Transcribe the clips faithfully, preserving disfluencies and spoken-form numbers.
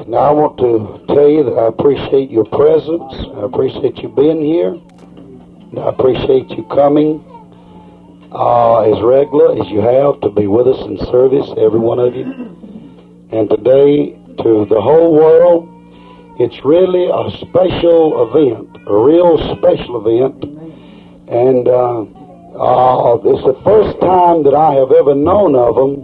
Now I want to tell you that I appreciate your presence. I appreciate you being here. And I appreciate you coming uh, as regular as you have to be with us in service, every one of you. And today, to the whole world, it's really a special event, a real special event. And uh, uh, it's the first time that I have ever known of them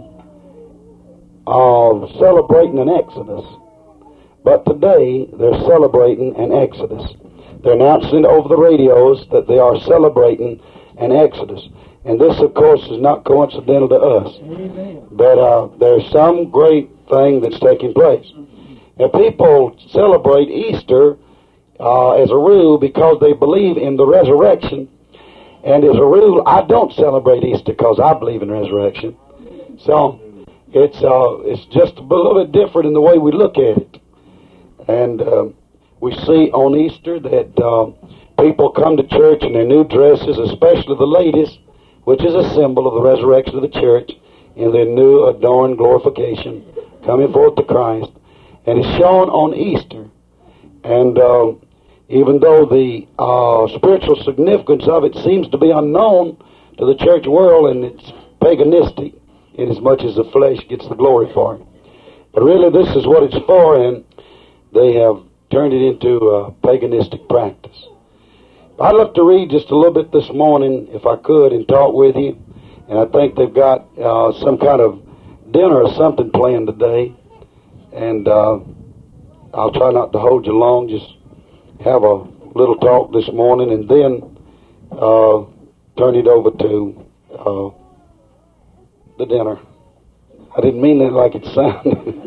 of celebrating an Exodus. But today, they're celebrating an Exodus. They're announcing over the radios that they are celebrating an Exodus. And this, of course, is not coincidental to us. Amen. But uh, there's some great thing that's taking place. Now, people celebrate Easter uh, as a rule because they believe in the resurrection. And as a rule, I don't celebrate Easter because I believe in resurrection. So, it's uh, it's just a little bit different in the way we look at it. And uh, we see on Easter that uh, people come to church in their new dresses, especially the ladies, which is a symbol of the resurrection of the church, in their new adorned glorification, coming forth to Christ. And it's shown on Easter. And uh, even though the uh, spiritual significance of it seems to be unknown to the church world, and it's paganistic, in as much as the flesh gets the glory for it. But really this is what it's for, and they have turned it into a paganistic practice. I'd love to read just a little bit this morning, if I could, and talk with you. And I think they've got uh, some kind of dinner or something planned today. And uh, I'll try not to hold you long, just have a little talk this morning, and then uh, turn it over to uh, the dinner. I didn't mean that like it sounded.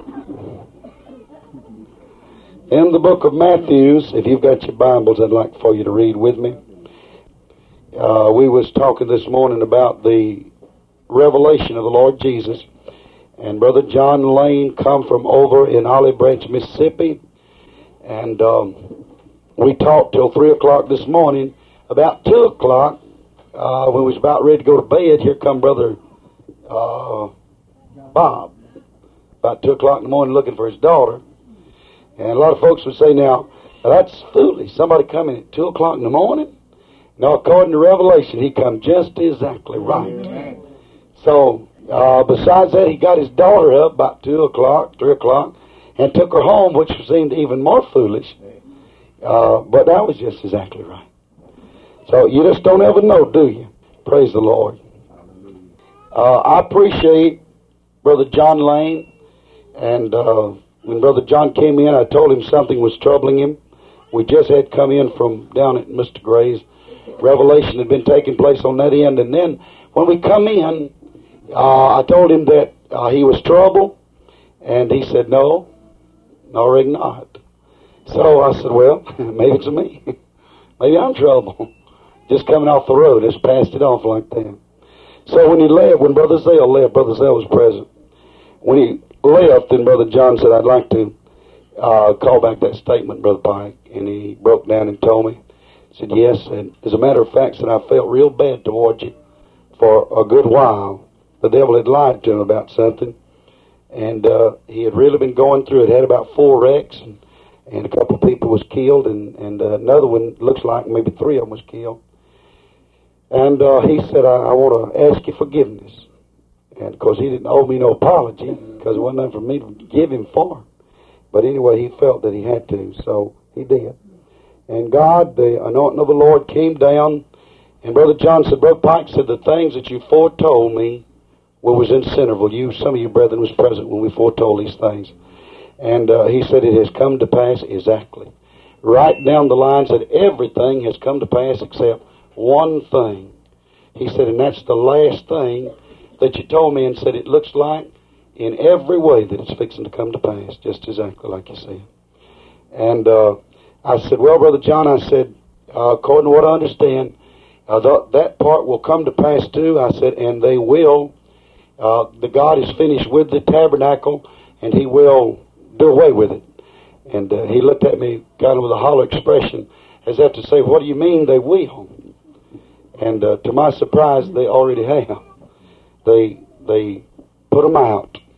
In the book of Matthew, if you've got your Bibles, I'd like for you to read with me. Uh, we was talking this morning about the revelation of the Lord Jesus. And Brother John Lane come from over in Olive Branch, Mississippi. And um, we talked till three o'clock this morning. About two o'clock, uh, when we was about ready to go to bed, here come Brother uh, Bob. About two o'clock in the morning looking for his daughter. And a lot of folks would say, now, that's foolish. Somebody coming at two o'clock in the morning? Now, according to Revelation, he come just exactly right. Amen. So, uh, besides that, he got his daughter up about two o'clock, three o'clock, and took her home, which seemed even more foolish. Uh, but that was just exactly right. So, you just don't ever know, do you? Praise the Lord. Uh, I appreciate Brother John Lane, and uh, when Brother John came in, I told him something was troubling him. We just had come in from down at Mister Gray's. Revelation had been taking place on that end. And then when we come in, uh, I told him that uh, he was troubled. And he said, no, no, rig not. So I said, well, maybe it's me. Maybe I'm troubled. Just coming off the road, just passed it off like that. So when he left, when Brother Zell left, Brother Zell was present. When he left, then Brother John said, I'd like to uh, call back that statement, Brother Pike. And he broke down and told me. He said, yes, and as a matter of fact, said, I felt real bad towards you for a good while. The devil had lied to him about something. And uh, he had really been going through it. Had about four wrecks, and, and a couple of people was killed, and, and uh, another one, looks like maybe three of them was killed. And uh, he said, I, I want to ask you forgiveness. And of course, he didn't owe me no apology, because it wasn't nothing for me to give him for. But anyway, he felt that he had to, so he did. And God, the anointing of the Lord came down, and Brother John said, Brother Pike said, the things that you foretold me when was in Centerville. You, some of you brethren was present when we foretold these things. And uh, he said, it has come to pass exactly. Right down the line, said, everything has come to pass except one thing. He said, and that's the last thing that you told me, and said, it looks like in every way that it's fixing to come to pass, just exactly like you said. And uh, I said, well, Brother John, I said, uh, according to what I understand, uh, th- that part will come to pass too. I said, and they will, uh, the God is finished with the tabernacle, and he will do away with it. And uh, he looked at me kind of with a hollow expression, as if to say, what do you mean they will? And uh, to my surprise, they already have. They they put them out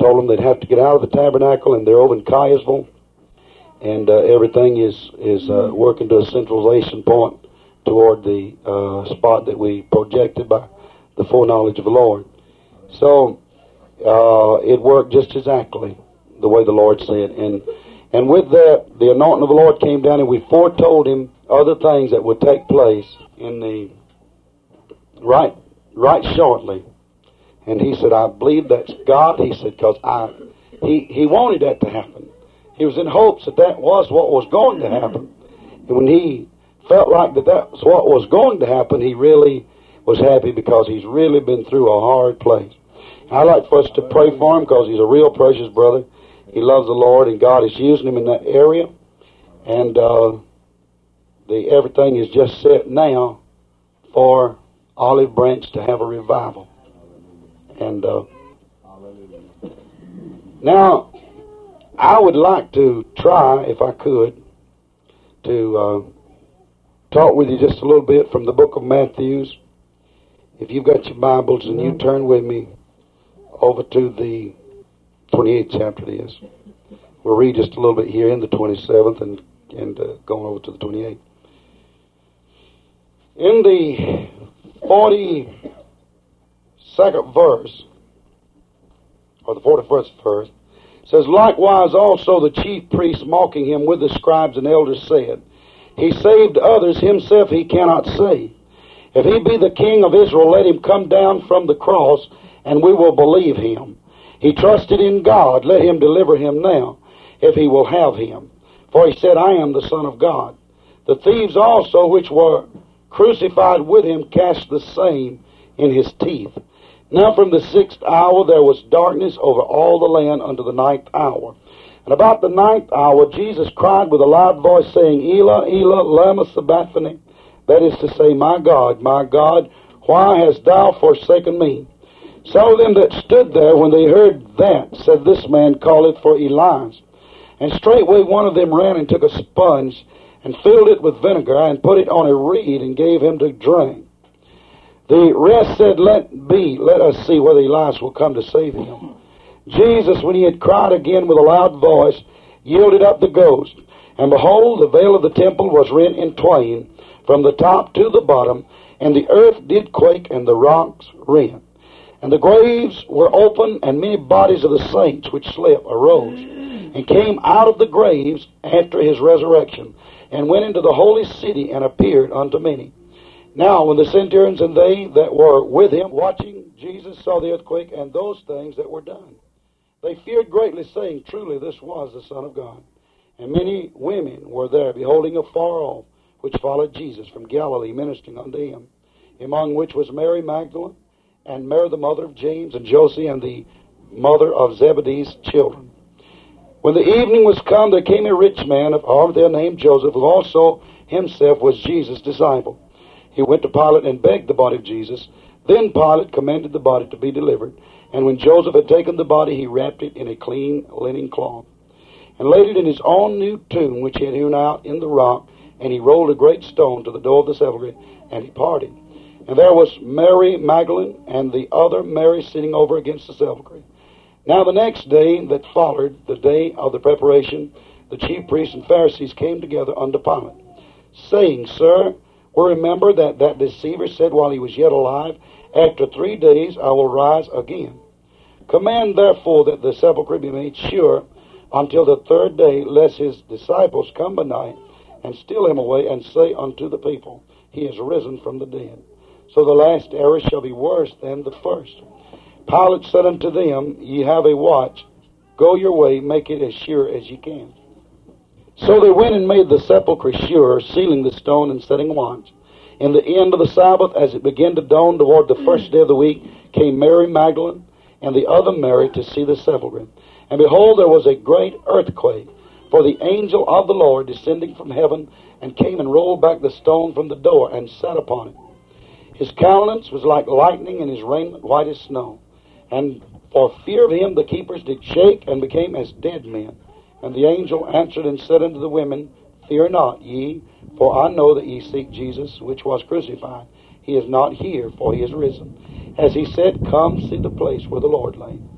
told them they'd have to get out of the tabernacle, and they're over in Caiusville, and uh, everything is is uh, working to a centralization point toward the uh, spot that we projected by the foreknowledge of the Lord. So uh, it worked just exactly the way the Lord said. And and with that, the anointing of the Lord came down, and we foretold him other things that would take place in the right right shortly. And he said, I believe that's God. He said, because I he he wanted that to happen. He was in hopes that that was what was going to happen. And when he felt like that that was what was going to happen, he really was happy, because he's really been through a hard place. I'd like for us to pray for him, because he's a real precious brother. He loves the Lord, and God is using him in that area. And uh, the everything is just set now for Olive Branch to have a revival. And uh, now, I would like to try, if I could, to uh, talk with you just a little bit from the book of Matthew. If you've got your Bibles, and you turn with me over to the twenty-eighth chapter it is. We'll read just a little bit here in the twenty-seventh and, and uh, going over to the twenty-eighth. In the forty-second verse, or the forty-first verse, it says, likewise also the chief priests, mocking him with the scribes and elders, said, he saved others, himself he cannot save. If he be the king of Israel, let him come down from the cross, and we will believe him. He trusted in God, let him deliver him now, if he will have him. For he said, I am the Son of God. The thieves also which were crucified with him cast the same in his teeth. Now from the sixth hour there was darkness over all the land unto the ninth hour. And about the ninth hour Jesus cried with a loud voice, saying, Elah, Elah, lama sabachthani. That is to say, my God, my God, why hast thou forsaken me? Some of them that stood there, when they heard that, said, this man calleth for Elias. And straightway one of them ran and took a sponge, and filled it with vinegar, and put it on a reed, and gave him to drink. The rest said, let be, let us see whether Elias will come to save him. Jesus, when he had cried again with a loud voice, yielded up the ghost. And behold, the veil of the temple was rent in twain, from the top to the bottom, and the earth did quake, and the rocks rent. And the graves were open, and many bodies of the saints which slept arose, and came out of the graves after his resurrection, and went into the holy city, and appeared unto many. Now when the centurions and they that were with him watching Jesus saw the earthquake, and those things that were done, they feared greatly, saying, truly this was the Son of God. And many women were there, beholding afar off, which followed Jesus from Galilee, ministering unto him, among which was Mary Magdalene, and Mary the mother of James and Joseph, and the mother of Zebedee's children. When the evening was come, there came a rich man of Arimathea named Joseph, who also himself was Jesus' disciple. He went to Pilate and begged the body of Jesus. Then Pilate commanded the body to be delivered. And when Joseph had taken the body, he wrapped it in a clean linen cloth, and laid it in his own new tomb, which he had hewn out in the rock. And he rolled a great stone to the door of the sepulchre, and departed. And there was Mary Magdalene, and the other Mary sitting over against the sepulchre. Now the next day that followed, the day of the preparation, the chief priests and Pharisees came together unto Pilate, saying, Sir, we remember that that deceiver said while he was yet alive, after three days I will rise again. Command therefore that the sepulchre be made sure until the third day, lest his disciples come by night, and steal him away, and say unto the people, he is risen from the dead. So the last hour shall be worse than the first. Pilate said unto them, Ye have a watch. Go your way, make it as sure as ye can. So they went and made the sepulchre sure, sealing the stone and setting watch. In the end of the Sabbath, as it began to dawn toward the first day of the week, came Mary Magdalene and the other Mary to see the sepulchre. And behold, there was a great earthquake. For the angel of the Lord descending from heaven, and came and rolled back the stone from the door, and sat upon it. His countenance was like lightning, and his raiment white as snow. And for fear of him the keepers did shake, and became as dead men. And the angel answered and said unto the women, Fear not ye, for I know that ye seek Jesus, which was crucified. He is not here, for he is risen. As he said, Come see the place where the Lord lay.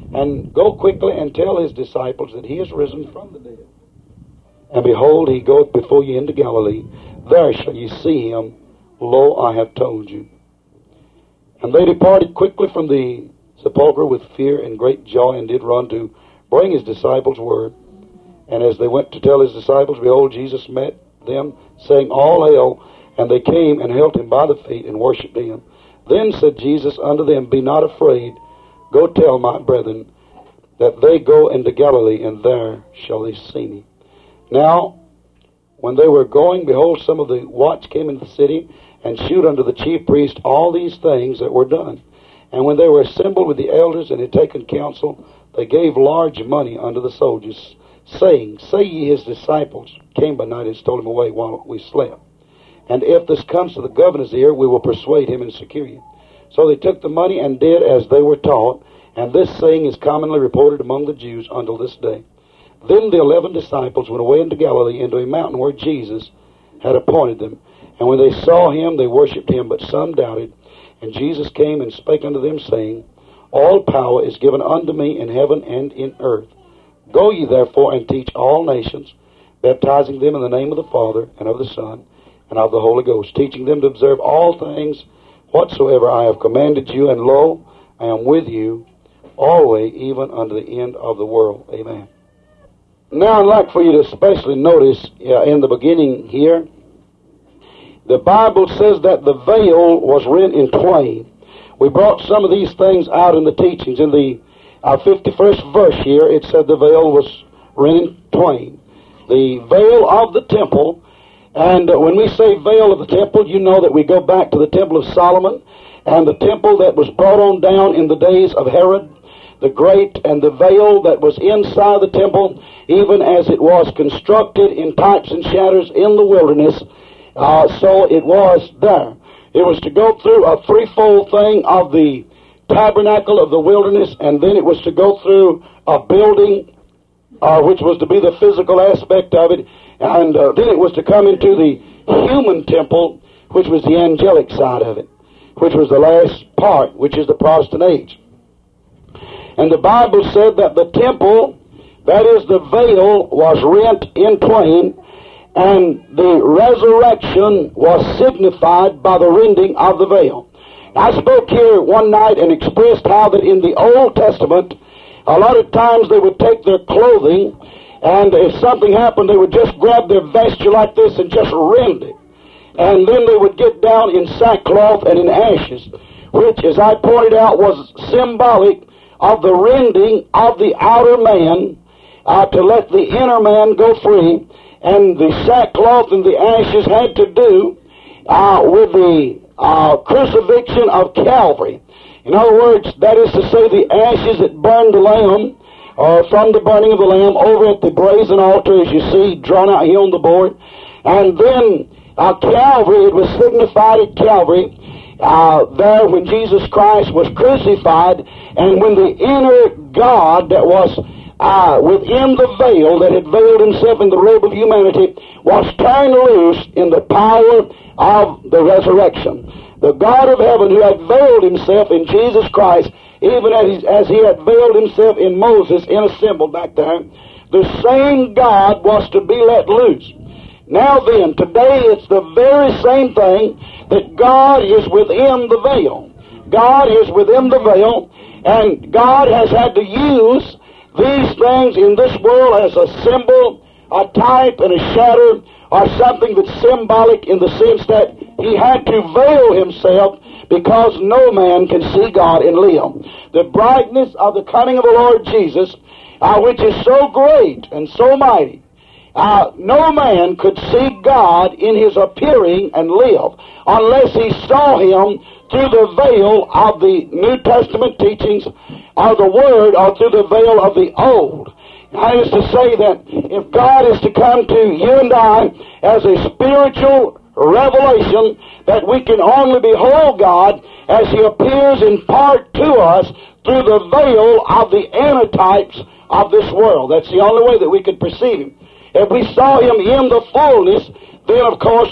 And go quickly and tell his disciples that he is risen from the dead. And behold, he goeth before you into Galilee. There shall ye see him. Lo, I have told you. And they departed quickly from the sepulchre with fear and great joy, and did run to bring his disciples word. And as they went to tell his disciples, behold, Jesus met them, saying, All hail. And they came and held him by the feet and worshipped him. Then said Jesus unto them, Be not afraid. Go tell my brethren that they go into Galilee, and there shall they see me. Now, when they were going, behold, some of the watch came into the city, and shewed unto the chief priest all these things that were done. And when they were assembled with the elders and had taken counsel, they gave large money unto the soldiers, saying, Say ye his disciples came by night and stole him away while we slept. And if this comes to the governor's ear, we will persuade him and secure you. So they took the money and did as they were taught, and this saying is commonly reported among the Jews until this day. Then the eleven disciples went away into Galilee, into a mountain where Jesus had appointed them. And when they saw him, they worshipped him, but some doubted. And Jesus came and spake unto them, saying, All power is given unto me in heaven and in earth. Go ye therefore and teach all nations, baptizing them in the name of the Father, and of the Son, and of the Holy Ghost, teaching them to observe all things whatsoever I have commanded you, and lo, I am with you always, even unto the end of the world. Amen. Now I'd like for you to especially notice uh, in the beginning here, the Bible says that the veil was rent in twain. We brought some of these things out in the teachings. In the uh, fifty-first verse here, it said the veil was rent in twain. The veil of the temple. And uh, when we say veil of the temple, you know that we go back to the temple of Solomon and the temple that was brought on down in the days of Herod the Great, and the veil that was inside the temple, even as it was constructed in types and shadows in the wilderness, uh, so it was there. It was to go through a threefold thing of the tabernacle of the wilderness, and then it was to go through a building, uh, which was to be the physical aspect of it, and uh, then it was to come into the human temple, which was the angelic side of it, which was the last part, which is the Protestant age. And the Bible said that the temple, that is the veil, was rent in twain, and the resurrection was signified by the rending of the veil. I spoke here one night and expressed how that in the Old Testament, a lot of times they would take their clothing, and if something happened, they would just grab their vesture like this and just rend it. And then they would get down in sackcloth and in ashes, which, as I pointed out, was symbolic of the rending of the outer man uh, to let the inner man go free. And the sackcloth and the ashes had to do uh, with the uh, crucifixion of Calvary. In other words, that is to say, the ashes that burned the lamb, or from the burning of the lamb, over at the brazen altar, as you see, drawn out here on the board. And then uh, Calvary, it was signified at Calvary, uh, there when Jesus Christ was crucified, and when the inner God that was uh, within the veil, that had veiled himself in the robe of humanity, was turned loose in the power of the resurrection. The God of heaven, who had veiled himself in Jesus Christ, even as he, as he had veiled himself in Moses in a symbol back there, the same God was to be let loose. Now then, today it's the very same thing, that God is within the veil. God is within the veil, and God has had to use these things in this world as a symbol, a type, and a shadow, or something that's symbolic in the sense that he had to veil himself because no man can see God and live. The brightness of the coming of the Lord Jesus, uh, which is so great and so mighty, uh, no man could see God in his appearing and live unless he saw him through the veil of the New Testament teachings or the Word, or through the veil of the Old. That is to say that if God is to come to you and I as a spiritual revelation, that we can only behold God as he appears in part to us through the veil of the antitypes of this world. That's the only way that we could perceive him. If we saw him in the fullness, then of course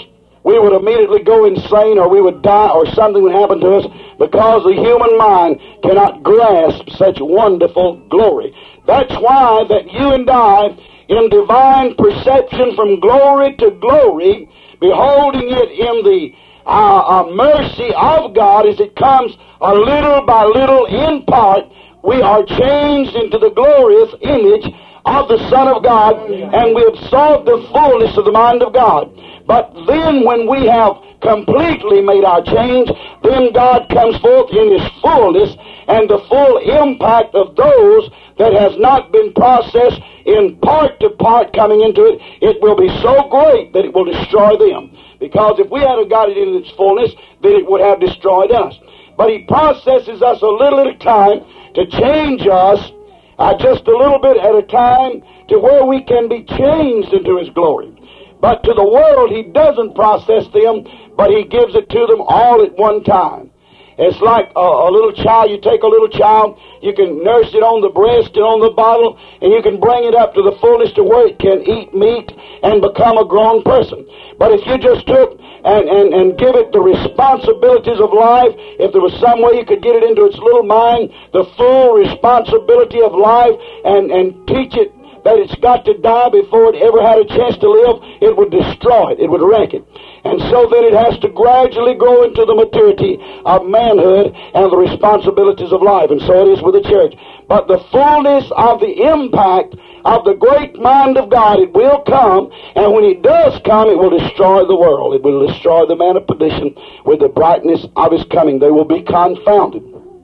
we would immediately go insane, or we would die, or something would happen to us, because the human mind cannot grasp such wonderful glory. That's why that you and I, in divine perception from glory to glory, beholding it in the uh, uh, mercy of God as it comes a little by little in part, we are changed into the glorious image of the Son of God, and we absorb the fullness of the mind of God. But then when we have completely made our change, then God comes forth in His fullness, and the full impact of those that has not been processed in part to part coming into it, it will be so great that it will destroy them. Because if we hadn't got it in its fullness, then it would have destroyed us. But He processes us a little at a time to change us, uh, just a little bit at a time, to where we can be changed into His glory. But to the world, He doesn't process them, but He gives it to them all at one time. It's like a, a little child. You take a little child, you can nurse it on the breast and on the bottle, and you can bring it up to the fullness to where it can eat meat and become a grown person. But if you just took and, and, and give it the responsibilities of life, if there was some way you could get it into its little mind, the full responsibility of life, and, and teach it that it's got to die before it ever had a chance to live, it would destroy it. It would wreck it. And so then it has to gradually grow into the maturity of manhood and the responsibilities of life. And so it is with the church. But the fullness of the impact of the great mind of God, it will come, and when it does come, it will destroy the world. It will destroy the man of perdition with the brightness of His coming. They will be confounded.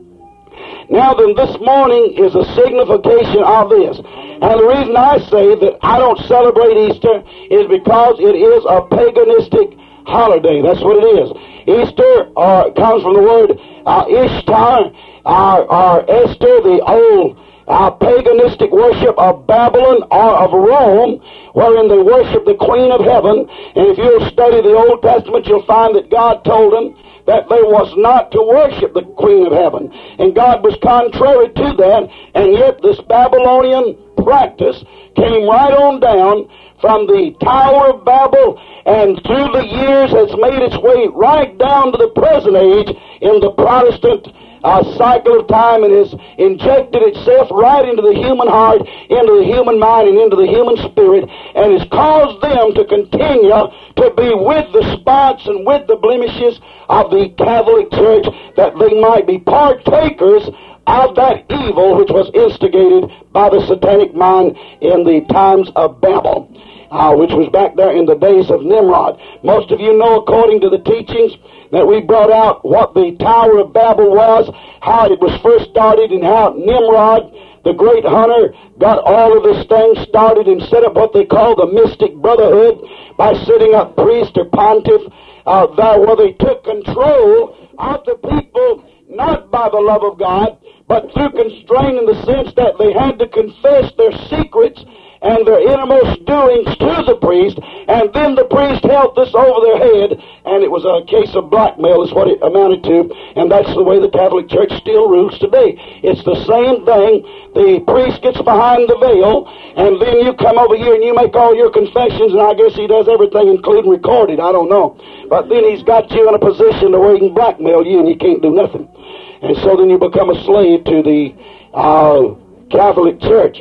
Now then, this morning is a signification of this. And the reason I say that I don't celebrate Easter is because it is a paganistic holiday. That's what it is. Easter uh, comes from the word uh, Ishtar, or, or Esther, the old uh, paganistic worship of Babylon or of Rome, wherein they worship the Queen of Heaven. And if you'll study the Old Testament, you'll find that God told them that they was not to worship the Queen of Heaven. And God was contrary to that, and yet this Babylonian practice came right on down from the Tower of Babel, and through the years has made its way right down to the present age in the Protestant uh, cycle of time, and has injected itself right into the human heart, into the human mind, and into the human spirit, and has caused them to continue to be with the spots and with the blemishes of the Catholic Church, that they might be partakers of that evil which was instigated by the satanic mind in the times of Babel, uh, which was back there in the days of Nimrod. Most of you know, according to the teachings, that we brought out what the Tower of Babel was, how it was first started, and how Nimrod, the great hunter, got all of this thing started and set up what they call the mystic brotherhood by setting up priest or pontiff uh, there, where they took control of the people, not by the love of God, but through constraint, in the sense that they had to confess their secrets and their innermost doings to the priest, and then the priest held this over their head, and it was a case of blackmail is what it amounted to, and that's the way the Catholic Church still rules today. It's the same thing. The priest gets behind the veil, and then you come over here and you make all your confessions, and I guess he does everything, including recorded, I don't know. But then he's got you in a position where he can blackmail you, and you can't do nothing. And so then you become a slave to the uh, Catholic Church.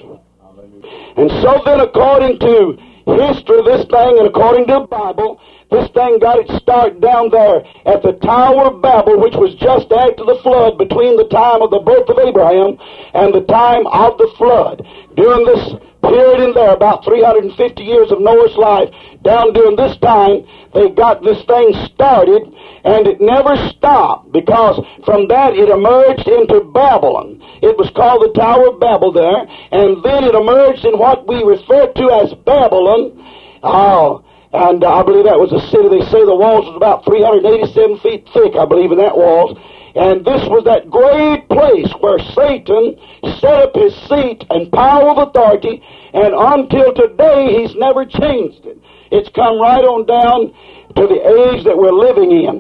And so then, according to history, this thing, and according to the Bible, this thing got its start down there at the Tower of Babel, which was just after the flood, between the time of the birth of Abraham and the time of the flood. During this period in there, about three hundred fifty years of Noah's life, down during this time, they got this thing started, and it never stopped, because from that it emerged into Babylon. It was called the Tower of Babel there, and then it emerged in what we refer to as Babylon. Oh, and I believe that was a city. They say the walls was about three hundred eighty-seven feet thick, I believe, in that walls. And this was that great place where Satan set up his seat and power of authority, and until today he's never changed it. It's come right on down to the age that we're living in.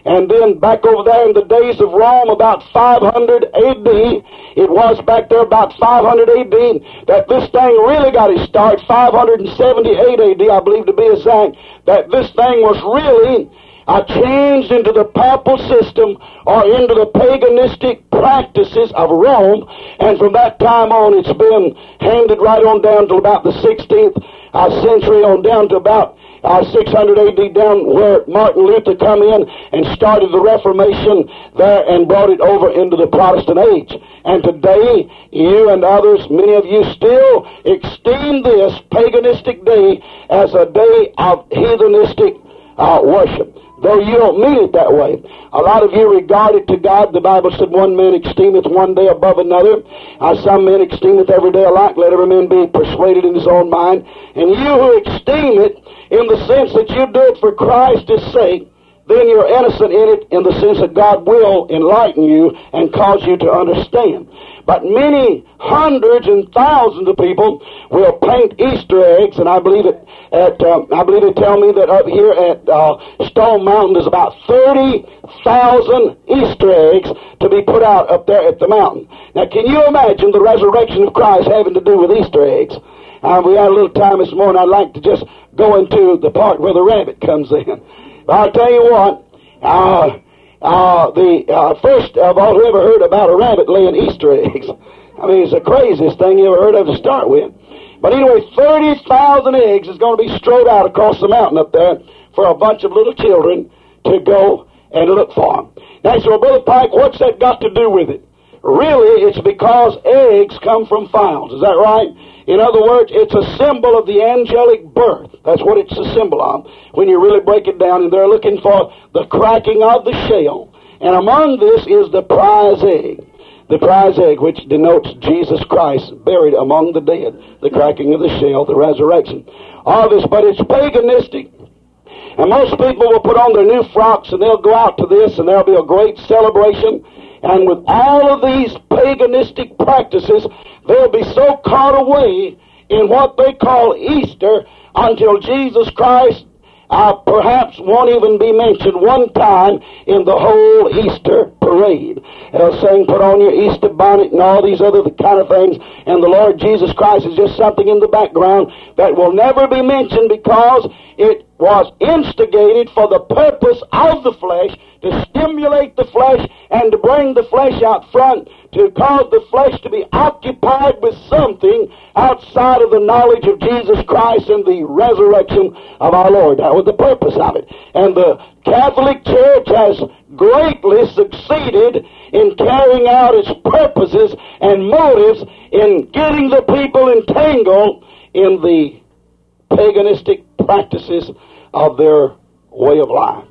And then back over there in the days of Rome, about five hundred A D, it was back there about five hundred A D, that this thing really got its start, five hundred seventy-eight A D, I believe to be exact, that this thing was really uh, changed into the papal system or into the paganistic practices of Rome, and from that time on it's been handed right on down to about the sixteenth uh, century, on down to about Uh, six hundred A D, down where Martin Luther come in and started the Reformation there and brought it over into the Protestant age. And today, you and others, many of you still esteem this paganistic day as a day of heathenistic uh, worship, though you don't mean it that way. A lot of you regard it to God. The Bible said one man esteemeth one day above another. Uh, some men esteemeth every day alike. Let every man be persuaded in his own mind. And you who esteem it in the sense that you do it for Christ's sake, then you're innocent in it in the sense that God will enlighten you and cause you to understand. But many hundreds and thousands of people will paint Easter eggs, and I believe it. At uh, I believe they tell me that up here at uh, Stone Mountain there's about thirty thousand Easter eggs to be put out up there at the mountain. Now, can you imagine the resurrection of Christ having to do with Easter eggs? Uh, we had a little time this morning. I'd like to just go into the part where the rabbit comes in. But I'll tell you what. Uh, Uh, the uh, first of all, who ever heard about a rabbit laying Easter eggs? I mean, it's the craziest thing you ever heard of to start with. But anyway, thirty thousand eggs is going to be strode out across the mountain up there for a bunch of little children to go and look for them. Now, so Brother Pike, what's that got to do with it? Really, it's because eggs come from fowls. Is that right? In other words, it's a symbol of the angelic birth. That's what it's a symbol of when you really break it down. And they're looking for the cracking of the shell. And among this is the prize egg. The prize egg, which denotes Jesus Christ buried among the dead. The cracking of the shell, the resurrection. All this, but it's paganistic. And most people will put on their new frocks and they'll go out to this and there'll be a great celebration. And with all of these paganistic practices, they'll be so caught away in what they call Easter until Jesus Christ uh, perhaps won't even be mentioned one time in the whole Easter parade. They'll sing, put on your Easter bonnet and all these other kind of things, and the Lord Jesus Christ is just something in the background that will never be mentioned because it was instigated for the purpose of the flesh, to stimulate the flesh and to bring the flesh out front, to cause the flesh to be occupied with something outside of the knowledge of Jesus Christ and the resurrection of our Lord. That was the purpose of it. And the Catholic Church has greatly succeeded in carrying out its purposes and motives in getting the people entangled in the paganistic practices of their way of life.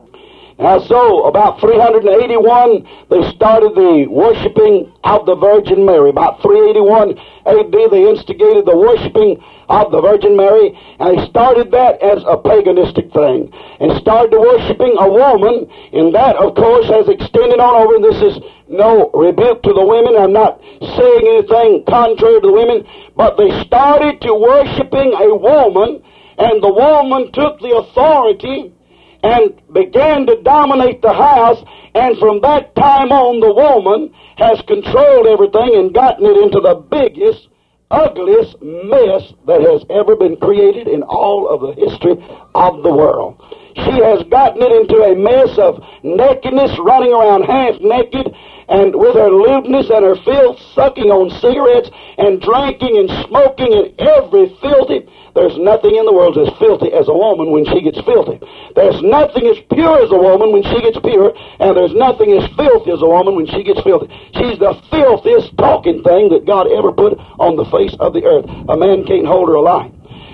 Now, so, about three hundred eighty-one, they started the worshiping of the Virgin Mary. About three eighty-one A D, they instigated the worshiping of the Virgin Mary, and they started that as a paganistic thing, and started worshiping a woman, and that, of course, has extended on over, and this is no rebuke to the women. I'm not saying anything contrary to the women, but they started to worshiping a woman, and the woman took the authority and began to dominate the house, and from that time on the woman has controlled everything and gotten it into the biggest, ugliest mess that has ever been created in all of the history of the world. She has gotten it into a mess of nakedness, running around half naked, and with her lewdness and her filth, sucking on cigarettes and drinking and smoking and every filthy. There's nothing in the world as filthy as a woman when she gets filthy. There's nothing as pure as a woman when she gets pure, and there's nothing as filthy as a woman when she gets filthy. She's the filthiest talking thing that God ever put on the face of the earth. A man can't hold her alive.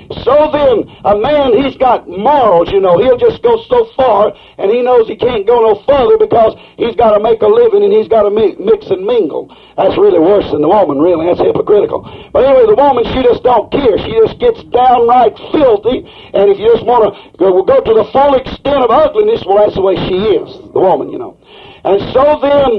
So then, a man, he's got morals, you know. He'll just go so far, and he knows he can't go no further because he's got to make a living and he's got to mix and mingle. That's really worse than the woman, really. That's hypocritical. But anyway, the woman, she just don't care. She just gets downright filthy, and if you just want to go, go to the full extent of ugliness, well, that's the way she is, the woman, you know. And so then,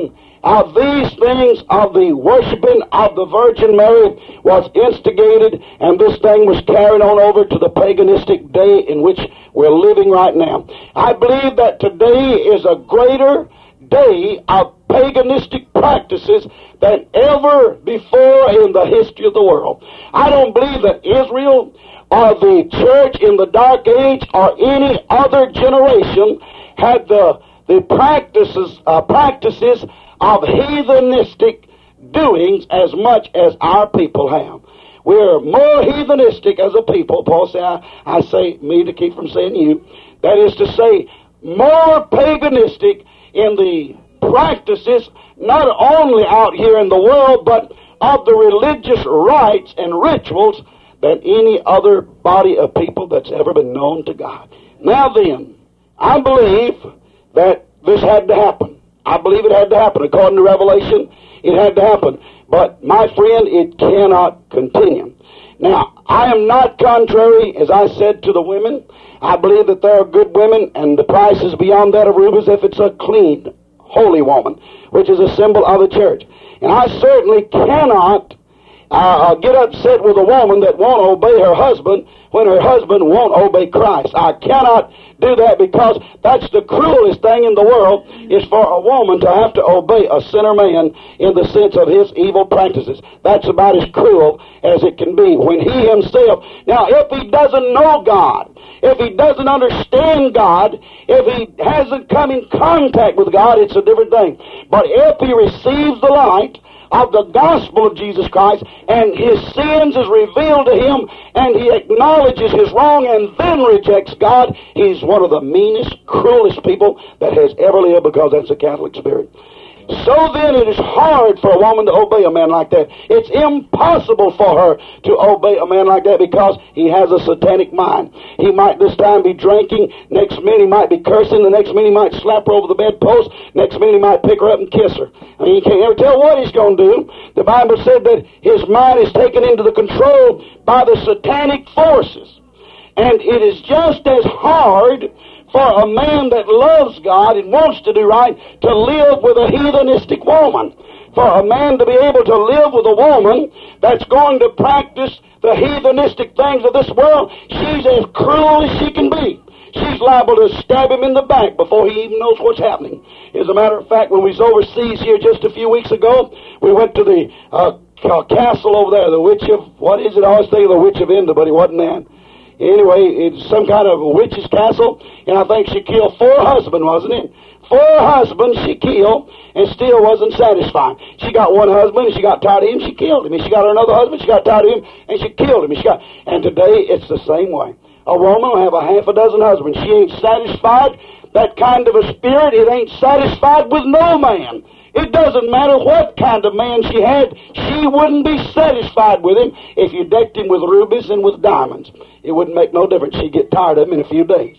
of these things of the worshiping of the Virgin Mary was instigated, and this thing was carried on over to the paganistic day in which we're living right now. I believe that today is a greater day of paganistic practices than ever before in the history of the world. I don't believe that Israel or the church in the Dark Age or any other generation had the the practices uh, practices of heathenistic doings as much as our people have. We're more heathenistic as a people. Paul said, I, I say me to keep from saying you. That is to say, more paganistic in the practices, not only out here in the world, but of the religious rites and rituals than any other body of people that's ever been known to God. Now then, I believe that this had to happen. I believe it had to happen. According to Revelation, it had to happen. But, my friend, it cannot continue. Now, I am not contrary, as I said, to the women. I believe that there are good women, and the price is beyond that of rubies if it's a clean, holy woman, which is a symbol of the church. And I certainly cannot uh, get upset with a woman that won't obey her husband when her husband won't obey Christ. I cannot do that, because that's the cruelest thing in the world, is for a woman to have to obey a sinner man in the sense of his evil practices. That's about as cruel as it can be. When he himself, now if he doesn't know God, if he doesn't understand God, if he hasn't come in contact with God, it's a different thing. But if he receives the light of the gospel of Jesus Christ, and his sins is revealed to him, and he acknowledges his wrong and then rejects God, he's one of the meanest, cruelest people that has ever lived, because that's the Catholic spirit. So then it is hard for a woman to obey a man like that. It's impossible for her to obey a man like that, because he has a satanic mind. He might this time be drinking, next minute he might be cursing, the next minute he might slap her over the bedpost, next minute he might pick her up and kiss her. I mean, you can't ever tell what he's going to do. The Bible said that his mind is taken into the control by the satanic forces. And it is just as hard for a man that loves God and wants to do right to live with a heathenistic woman. For a man to be able to live with a woman that's going to practice the heathenistic things of this world, she's as cruel as she can be. She's liable to stab him in the back before he even knows what's happening. As a matter of fact, when we was overseas here just a few weeks ago, we went to the uh, castle over there, the Witch of, what is it? I always think of the Witch of Endor, but it wasn't that. Anyway, it's some kind of a witch's castle, and I think she killed four husbands, wasn't it? Four husbands she killed, and still wasn't satisfied. She got one husband, and she got tired of him, she killed him. And she got another husband, she got tired of him, and she killed him. And, she got, and today, it's the same way. A woman will have a half a dozen husbands. She ain't satisfied. That kind of a spirit, it ain't satisfied with no man. It doesn't matter what kind of man she had, she wouldn't be satisfied with him if you decked him with rubies and with diamonds. It wouldn't make no difference. She'd get tired of him in a few days.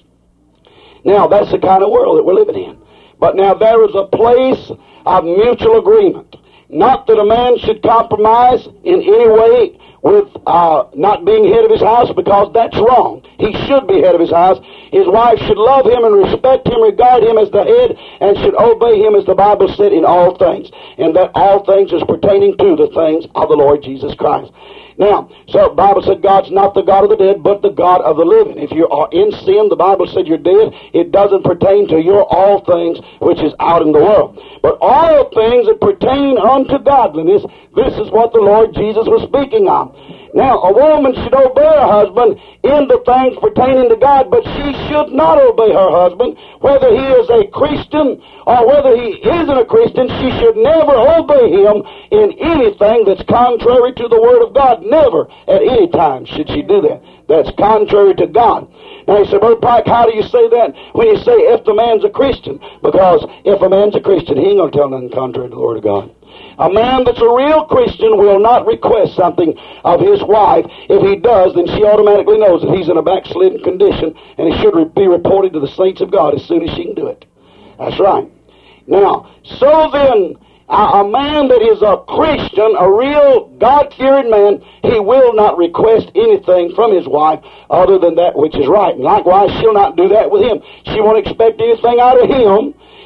Now, that's the kind of world that we're living in. But now there is a place of mutual agreement. Not that a man should compromise in any way with uh, not being head of his house, because that's wrong. He should be head of his house. His wife should love him and respect him, regard him as the head, and should obey him, as the Bible said, in all things. And that all things is pertaining to the things of the Lord Jesus Christ. Now, so the Bible said God's not the God of the dead, but the God of the living. If you are in sin, the Bible said you're dead. It doesn't pertain to your all things which is out in the world. But all things that pertain unto godliness, this is what the Lord Jesus was speaking of. Now, a woman should obey her husband in the things pertaining to God, but she should not obey her husband, whether he is a Christian or whether he isn't a Christian. She should never obey him in anything that's contrary to the Word of God. Never, at any time, should she do that. That's contrary to God. Now, you say, Brother Pike, how do you say that when you say if the man's a Christian? Because if a man's a Christian, he ain't going to tell nothing contrary to the Word of God. A man that's a real Christian will not request something of his wife. If he does, then she automatically knows that he's in a backslidden condition, and he should be reported to the saints of God as soon as she can do it. That's right. Now, so then, a man that is a Christian, a real God-fearing man, he will not request anything from his wife other than that which is right. And likewise, she'll not do that with him. She won't expect anything out of him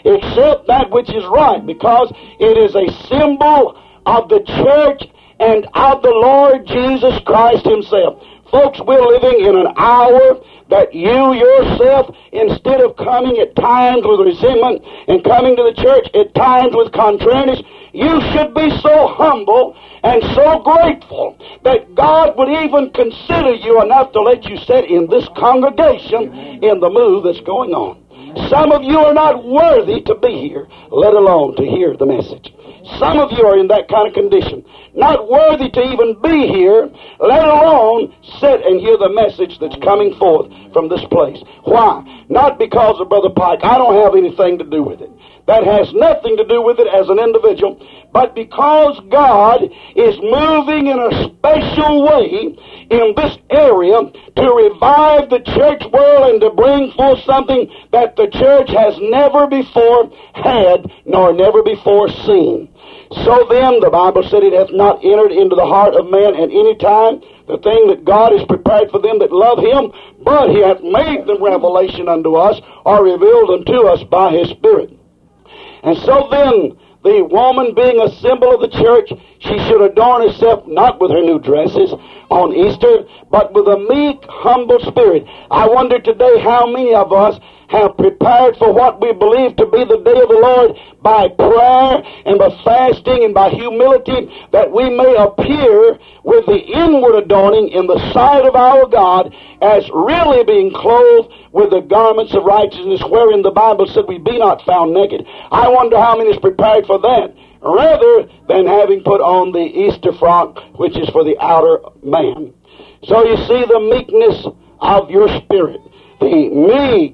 except that which is right, because it is a symbol of the church and of the Lord Jesus Christ Himself. Folks, we're living in an hour that you yourself, instead of coming at times with resentment and coming to the church at times with contrariness, you should be so humble and so grateful that God would even consider you enough to let you sit in this congregation in the move that's going on. Some of you are not worthy to be here, let alone to hear the message. Some of you are in that kind of condition, not worthy to even be here, let alone sit and hear the message that's coming forth from this place. Why? Not because of Brother Pike. I don't have anything to do with it. That has nothing to do with it as an individual, but because God is moving in a special way in this area to revive the church world and to bring forth something that the church has never before had nor never before seen. So then, the Bible said, it hath not entered into the heart of man at any time the thing that God has prepared for them that love Him, but He hath made them revelation unto us, or revealed unto us by His Spirit. And so then, the woman being a symbol of the church, she should adorn herself not with her new dresses on Easter, but with a meek, humble spirit. I wonder today how many of us have prepared for what we believe to be the day of the Lord by prayer and by fasting and by humility, that we may appear with the inward adorning in the sight of our God as really being clothed with the garments of righteousness, wherein the Bible said we be not found naked. I wonder how many is prepared for that, rather than having put on the Easter frock, which is for the outer man. So you see the meekness of your spirit, the meek,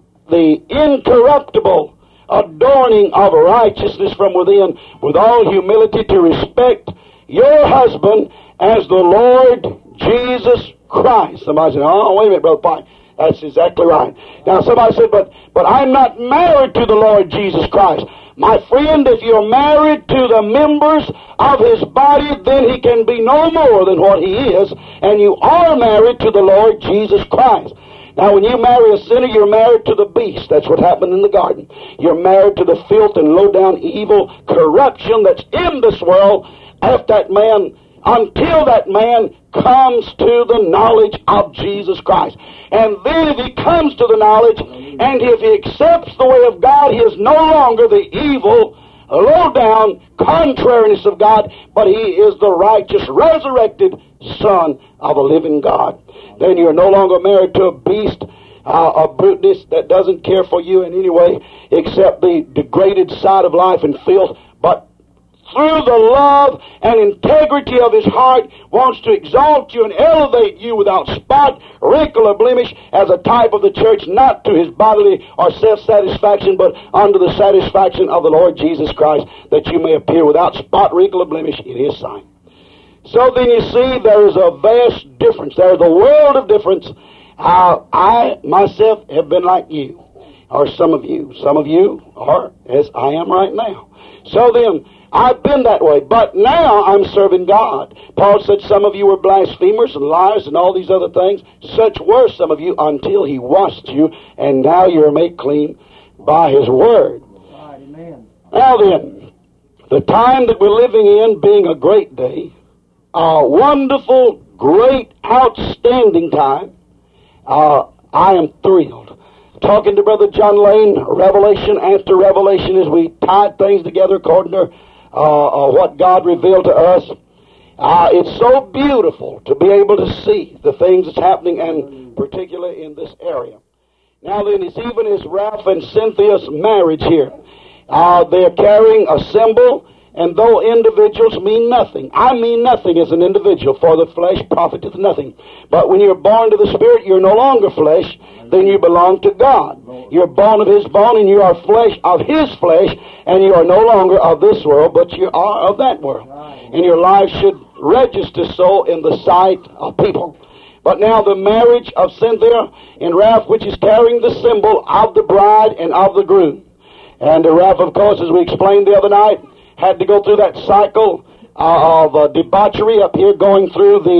the incorruptible adorning of righteousness from within, with all humility, to respect your husband as the Lord Jesus Christ. Somebody said, oh, wait a minute, Brother Pike. That's exactly right. Now somebody said, but, but I'm not married to the Lord Jesus Christ. My friend, if you're married to the members of His body, then He can be no more than what He is, and you are married to the Lord Jesus Christ. Now, when you marry a sinner, you're married to the beast. That's what happened in the garden. You're married to the filth and low-down evil corruption that's in this world if that man, until that man comes to the knowledge of Jesus Christ. And then if he comes to the knowledge, and if he accepts the way of God, he is no longer the evil, low-down contrariness of God, but he is the righteous, resurrected Son of a living God. Then you're no longer married to a beast, uh, a bruteness that doesn't care for you in any way except the degraded side of life and filth, but through the love and integrity of his heart wants to exalt you and elevate you without spot, wrinkle, or blemish as a type of the church, not to his bodily or self-satisfaction, but unto the satisfaction of the Lord Jesus Christ, that you may appear without spot, wrinkle, or blemish in His sight. So then you see there is a vast difference. There is a world of difference. Uh, I myself have been like you, or some of you. Some of you are as I am right now. So then, I've been that way, but now I'm serving God. Paul said some of you were blasphemers and liars and all these other things. Such were some of you until He washed you, and now you're made clean by His Word. Amen. Now then, the time that we're living in being a great day, a wonderful, great, outstanding time, uh, I am thrilled. Talking to Brother John Lane, revelation after revelation, as we tied things together according to uh, uh, what God revealed to us. Uh, it's so beautiful to be able to see the things that's happening, and particularly in this area. Now then, it's even as Ralph and Cynthia's marriage here. Uh, they're carrying a symbol. And though individuals mean nothing, I mean nothing as an individual, for the flesh profiteth nothing. But when you're born to the Spirit, you're no longer flesh, then you belong to God. You're bone of His bone, and you are flesh of His flesh, and you are no longer of this world, but you are of that world. And your life should register so in the sight of people. But now the marriage of Cynthia and Ralph, which is carrying the symbol of the bride and of the groom. And uh, Ralph, of course, as we explained the other night, had to go through that cycle uh, of uh, debauchery up here, going through the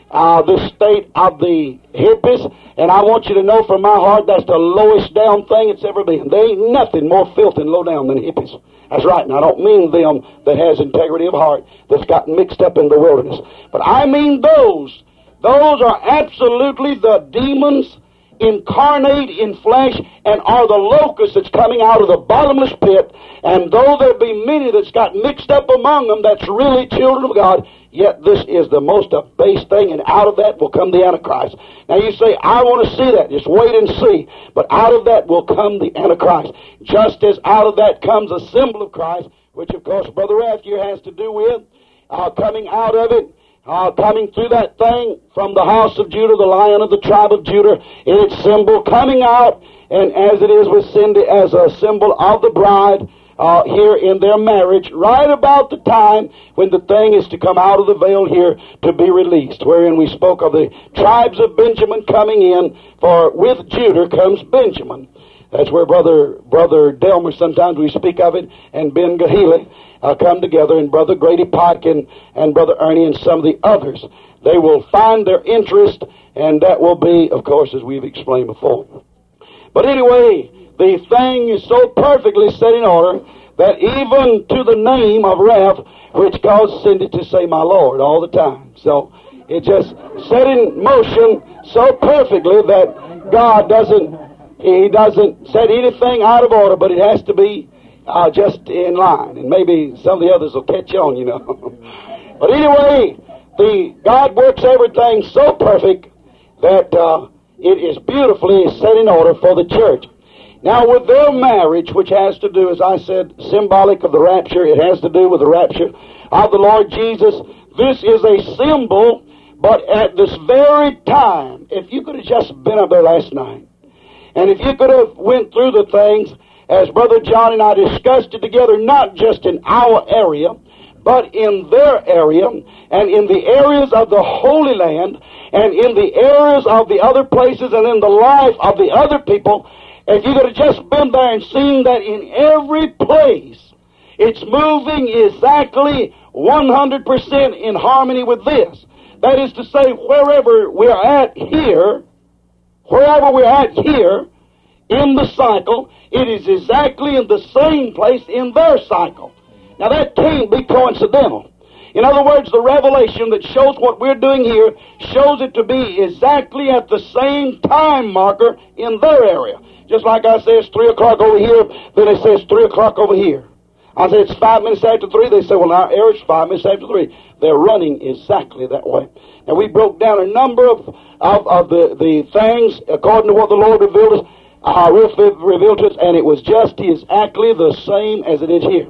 uh, the state of the hippies, and I want you to know from my heart that's the lowest down thing it's ever been. There ain't nothing more filthy and low down than hippies. That's right, and I don't mean them that has integrity of heart that's gotten mixed up in the wilderness. But I mean those. Those are absolutely the demons incarnate in flesh and are the locust that's coming out of the bottomless pit. And though there be many that's got mixed up among them that's really children of God, yet this is the most abased thing, and out of that will come the Antichrist. Now you say, I want to see that. Just wait and see. But out of that will come the Antichrist. Just as out of that comes a symbol of Christ, which of course Brother Rath here has to do with, uh, coming out of it, Uh, coming through that thing from the house of Judah, the Lion of the tribe of Judah, in its symbol, coming out, and as it is with Cindy, as a symbol of the bride uh, here in their marriage, right about the time when the thing is to come out of the veil here to be released, wherein we spoke of the tribes of Benjamin coming in, for with Judah comes Benjamin. That's where Brother Brother Delmer, sometimes we speak of it, and Ben Gahili uh, come together, and Brother Grady Pike and, and Brother Ernie and some of the others. They will find their interest, and that will be, of course, as we've explained before. But anyway, the thing is so perfectly set in order that even to the name of Raph, which caused Cindy to say my Lord all the time. So it just set in motion so perfectly that God doesn't He doesn't set anything out of order, but it has to be uh, just in line. And maybe some of the others will catch on, you know. But anyway, the God works everything so perfect that uh, it is beautifully set in order for the church. Now, with their marriage, which has to do, as I said, symbolic of the rapture, it has to do with the rapture of the Lord Jesus. This is a symbol, but at this very time, if you could have just been up there last night, and if you could have went through the things as Brother John and I discussed it together, not just in our area, but in their area, and in the areas of the Holy Land, and in the areas of the other places, and in the life of the other people, if you could have just been there and seen that in every place, it's moving exactly one hundred percent in harmony with this. That is to say, wherever we're at here, Wherever we're at here in the cycle, it is exactly in the same place in their cycle. Now that can't be coincidental. In other words, the revelation that shows what we're doing here shows it to be exactly at the same time marker in their area. Just like I say it's three o'clock over here, then they say it's three o'clock over here. I say it's five minutes after three, they say, well, our area is five minutes after three. They're running exactly that way. Now we broke down a number of Of, of the, the things according to what the Lord revealed us, uh, revealed to us, and it was just exactly the same as it is here.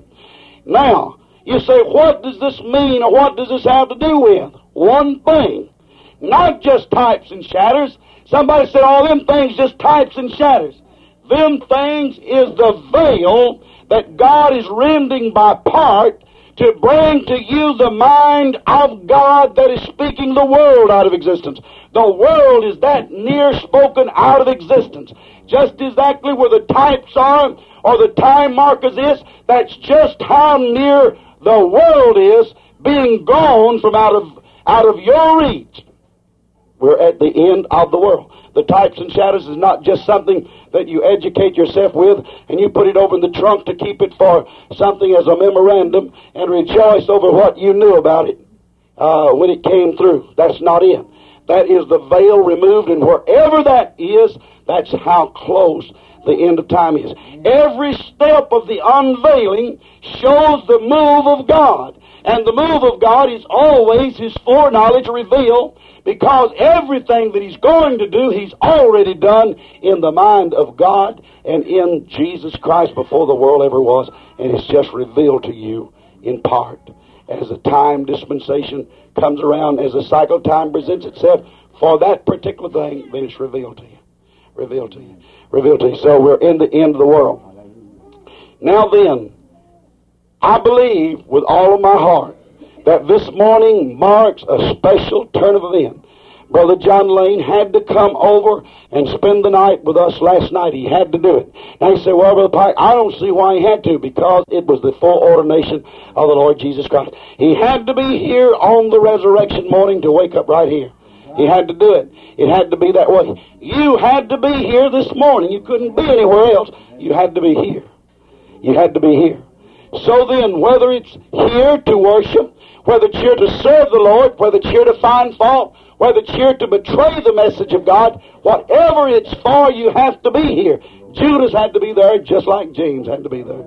Now, you say, what does this mean, or what does this have to do with? One thing, not just types and shadows. Somebody said, all them things just types and shadows. Them things is the veil that God is rending by part to bring to you the mind of God that is speaking the world out of existence. The world is that near spoken out of existence. Just exactly where the types are, or the time markers is, that's just how near the world is being gone from out of, out of your reach. We're at the end of the world. The types and shadows is not just something that you educate yourself with and you put it over in the trunk to keep it for something as a memorandum and rejoice over what you knew about it uh, when it came through. That's not it. That is the veil removed, and wherever that is, that's how close the end of time is. Every step of the unveiling shows the move of God. And the move of God is always His foreknowledge revealed, because everything that He's going to do, He's already done in the mind of God and in Jesus Christ before the world ever was. And it's just revealed to you in part. As the time dispensation comes around, as the cycle of time presents itself for that particular thing, then it's revealed to you. Revealed to you. Revealed to you. So we're in the end of the world. Now then, I believe with all of my heart that this morning marks a special turn of event. Brother John Lane had to come over and spend the night with us last night. He had to do it. Now you say, well, Brother Pike, I don't see why he had to, because it was the full ordination of the Lord Jesus Christ. He had to be here on the resurrection morning to wake up right here. He had to do it. It had to be that way. You had to be here this morning. You couldn't be anywhere else. You had to be here. You had to be here. So then, whether it's here to worship, whether it's here to serve the Lord, whether it's here to find fault, whether it's here to betray the message of God, whatever it's for, you have to be here. Judas had to be there just like James had to be there.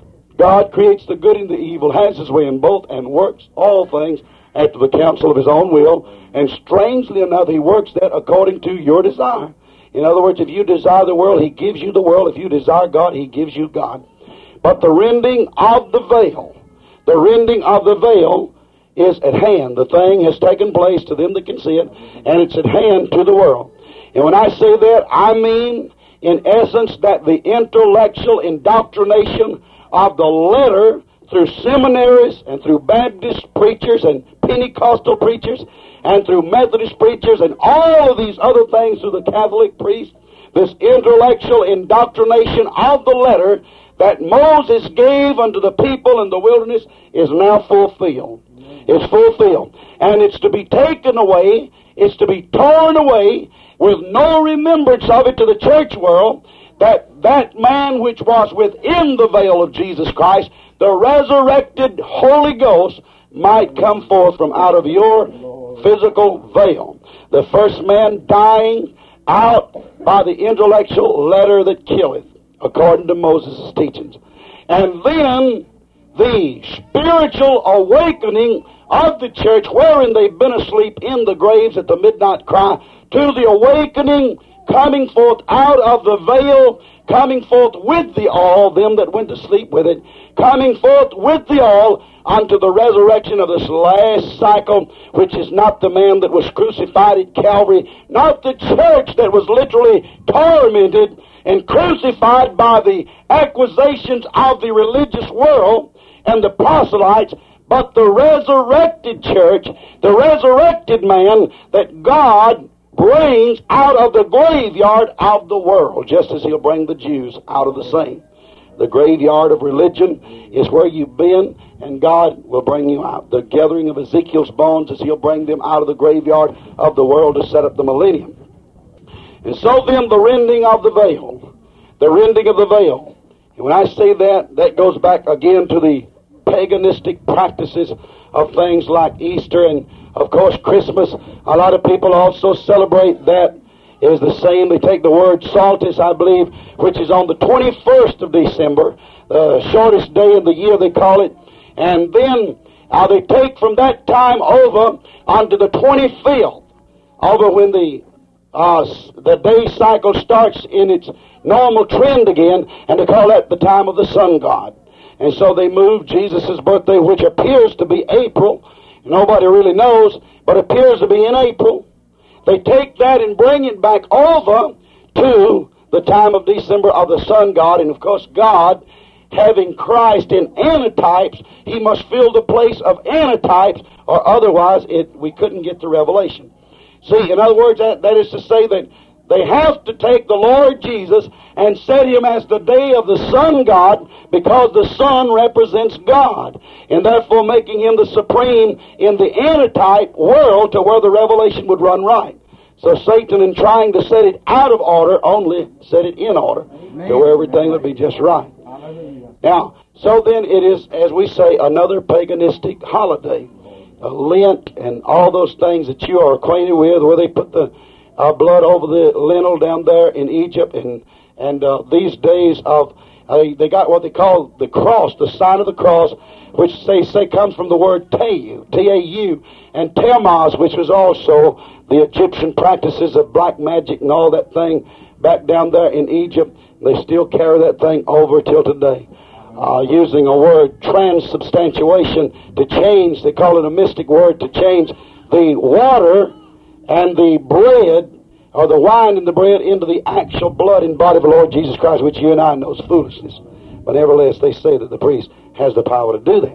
God creates the good and the evil, has His way in both, and works all things after the counsel of His own will. And strangely enough, He works that according to your desire. In other words, if you desire the world, He gives you the world. If you desire God, He gives you God. But the rending of the veil, the rending of the veil is at hand. The thing has taken place to them that can see it, and it's at hand to the world. And when I say that, I mean, in essence, that the intellectual indoctrination of the letter through seminaries and through Baptist preachers and Pentecostal preachers and through Methodist preachers and all of these other things through the Catholic priests, this intellectual indoctrination of the letter that Moses gave unto the people in the wilderness is now fulfilled. It's fulfilled. And it's to be taken away, it's to be torn away with no remembrance of it to the church world, that that man which was within the veil of Jesus Christ, the resurrected Holy Ghost, might come forth from out of your physical veil. The first man dying out by the intellectual letter that killeth, according to Moses' teachings. And then the spiritual awakening of the church, wherein they've been asleep in the graves at the midnight cry, to the awakening, coming forth out of the veil, coming forth with the all, them that went to sleep with it, coming forth with the all unto the resurrection of this last cycle, which is not the man that was crucified at Calvary, not the church that was literally tormented and crucified by the accusations of the religious world and the proselytes, but the resurrected church, the resurrected man that God brings out of the graveyard of the world, just as He'll bring the Jews out of the same. The graveyard of religion is where you've been, and God will bring you out. The gathering of Ezekiel's bones is He'll bring them out of the graveyard of the world to set up the millennium. And so then the rending of the veil, the rending of the veil. And when I say that, that goes back again to the paganistic practices of things like Easter and, of course, Christmas. A lot of people also celebrate that. It is the same. They take the word Saltus, I believe, which is on the twenty-first of December, the shortest day of the year, they call it. And then uh, they take from that time over onto the twenty-fifth, over when the uh, the day cycle starts in its normal trend again, and they call that the time of the sun god. And so they move Jesus' birthday, which appears to be April. Nobody really knows, but appears to be in April. They take that and bring it back over to the time of December of the sun god. And of course, God, having Christ in antitypes, He must fill the place of antitypes, or otherwise it, we couldn't get the revelation. See, in other words, that, that is to say that they have to take the Lord Jesus and set Him as the day of the sun god, because the sun represents God, and therefore making Him the supreme in the antitype world to where the revelation would run right. So Satan, in trying to set it out of order, only set it in order. Amen. To where everything would be just right. Hallelujah. Now, so then it is, as we say, another paganistic holiday. Uh, Lent and all those things that you are acquainted with, where they put the Uh, blood over the lintel down there in Egypt, and and uh, these days of uh, they got what they call the cross, the sign of the cross, which they say comes from the word Teu, T A U, and Tammuz, which was also the Egyptian practices of black magic and all that thing back down there in Egypt. They still carry that thing over till today, uh, using a word transubstantiation to change. They call it a mystic word to change the water and the bread, or the wine and the bread, into the actual blood and body of the Lord Jesus Christ, which you and I know is foolishness. But nevertheless, they say that the priest has the power to do that.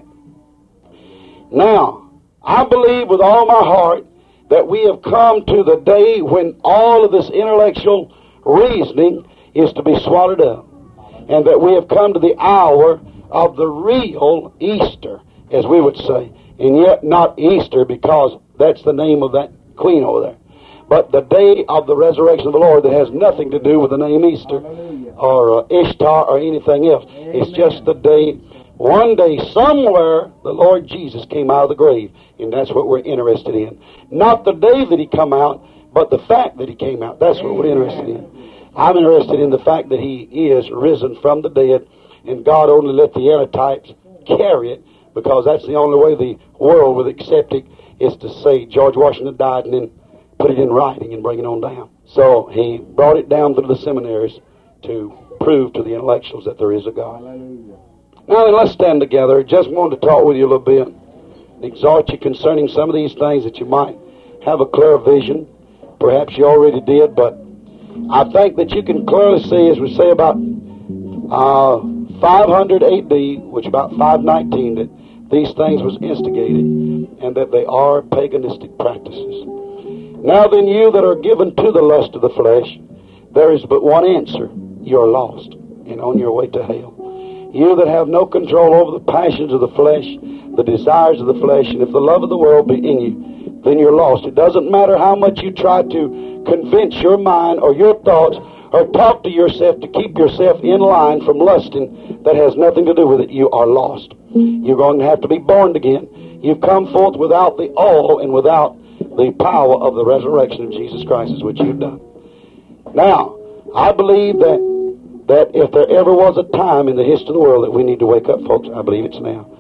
Now, I believe with all my heart that we have come to the day when all of this intellectual reasoning is to be swallowed up, and that we have come to the hour of the real Easter, as we would say, and yet not Easter, because that's the name of that queen over there. but the day of the resurrection of the Lord that has nothing to do with the name Easter or uh, Ishtar or anything else. It's just the day, one day somewhere the Lord Jesus came out of the grave, and that's what we're interested in. Not the day that He come out, but the fact that He came out. That's what we're interested in. I'm interested in the fact that He is risen from the dead, and God only let the antitypes carry it, because that's the only way the world would accept it, is to say George Washington died and then put it in writing and bring it on down. So He brought it down through the seminaries to prove to the intellectuals that there is a God. Hallelujah. Now then, let's stand together. Just wanted to talk with you a little bit, exhort you concerning some of these things that you might have a clear vision. Perhaps you already did, but I think that you can clearly see, as we say, about uh, five hundred A D, which about five nineteen, that these things was instigated, and that they are paganistic practices. Now then, you that are given to the lust of the flesh, there is but one answer. You are lost and on your way to hell. You that have no control over the passions of the flesh, the desires of the flesh, and if the love of the world be in you, then you're lost. It doesn't matter how much you try to convince your mind or your thoughts or talk to yourself to keep yourself in line from lusting. That has nothing to do with it. You are lost. You're going to have to be born again. You've come forth without the all and without the power of the resurrection of Jesus Christ, is what you've done. Now, I believe that that if there ever was a time in the history of the world that we need to wake up, folks, I believe it's now.